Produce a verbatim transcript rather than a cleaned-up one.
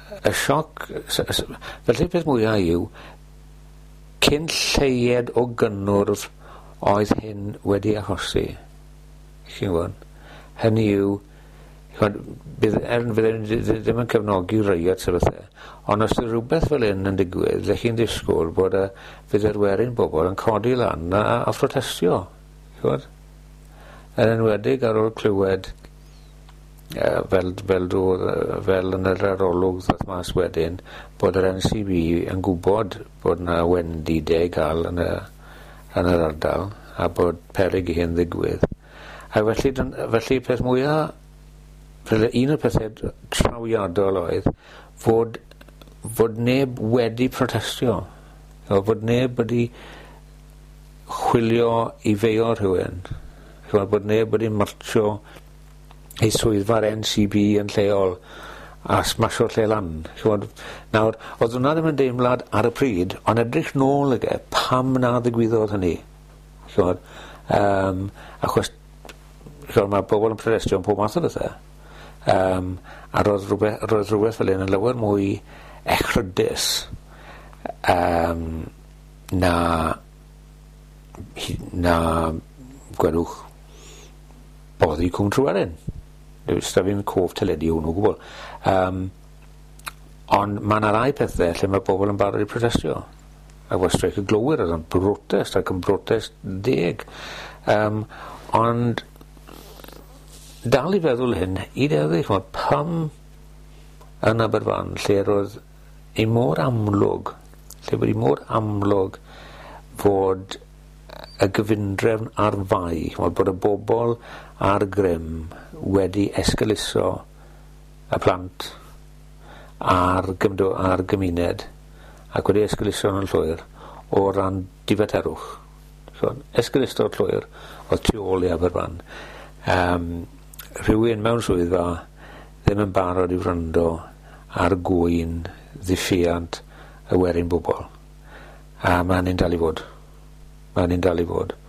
y sioc, felly peth mwyaf yw, cyn lleied o gynnwrf oedd hyn wedi achosi. Chi'n gwybod? Hynny yw, bydd er fydd ddim yn cefnogi riot sef bethau, ond os ydy rhywbeth fel hyn yn digwydd, lle chi'n disgwyl bod y fydd erwerin bobl yn codi lan a, a protestio. Chi'n gwybod? Yn enwedig ar ôl clywed Uh, fel, fel, do, uh, fel yn yr arolwg ddoth mas wedyn bod yr N C B yn gwybod bod yna wendidau i gael yn, y, yn yr ardal a bod peryg i hyn ddigwydd a felly, felly peth mwyaf felly un o'r pethau trawiadol oedd fod, fod neb wedi protestio o, fod neb wedi chwilio i feio rhywun bod neb wedi marcho ei swyddfa'r N C B yn lleol a smasho lle lan. Nawr, oedd hwnna ddim yn deimlad ar y pryd, ond edrych nôl ag e, pam na ddigwyddodd hynny. Um, achos mae pobl yn protestio yn pob math o bethau. Um, a roedd rhywbeth, roedd rhywbeth fel un yn lawer mwy echrydus um, na na gwedwch boddi cwm Tryweryn. Sta fi'n cof teledu hwnnw gwbl. Um, ond mae yna rai pethau lle mae pobl yn barod i protestio. A was streic y glywir oedd yn protest ac yn protest deg. Um, ond dal i feddwl hyn, i ddewch, pam yn Aberfan lle roedd ei mor amlwg, lle bod ei mor amlwg fod y gyfundrefn ar fai, bod y bobl ar grym wedi esgeluso y plant ar, gymdo, ar gymuned ac wedi esgeluso yn llwyr o ran difeterwch. So, esgeluso o'r llwyr o tu ôl i Aberfan. Um, rhywun mewn swyddfa ddim yn barod i wrando ar gwyn ddiffiant y werin bobl. A mae'n un dal i fod. Mae'n un dal i fod.